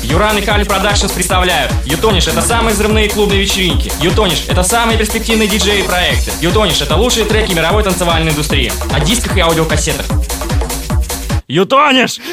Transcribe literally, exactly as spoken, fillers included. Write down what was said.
Юран и Кали Продакшнс представляют Ютониш — это самые взрывные клубные вечеринки. Ютониш — это самые перспективные диджеи и проекты. Ютониш — это лучшие треки мировой танцевальной индустрии. О дисках и аудиокассетах. Ютониш!